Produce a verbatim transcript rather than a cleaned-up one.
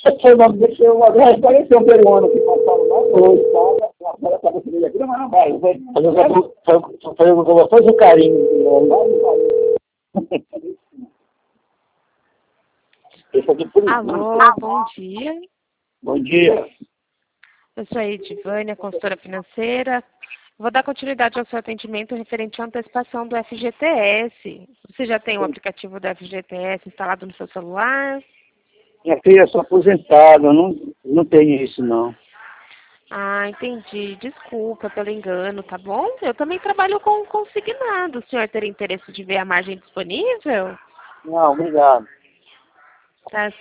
sei o nome dele, eu agora pareceu um peruano que passava lá, hoje, tá? Agora tá conseguindo aqui, mas não vai. Foi o carinho. Alô, bom dia. Bom dia. Eu sou a Edivânia, consultora financeira. Vou dar continuidade ao seu atendimento referente à antecipação do F G T S. Você já tem o aplicativo do F G T S instalado no seu celular? Minha filha, sou aposentada, não, não tenho isso não. Ah, entendi. Desculpa pelo engano, tá bom? Eu também trabalho com consignado. O senhor teria interesse de ver a margem disponível? Não, obrigado. Tá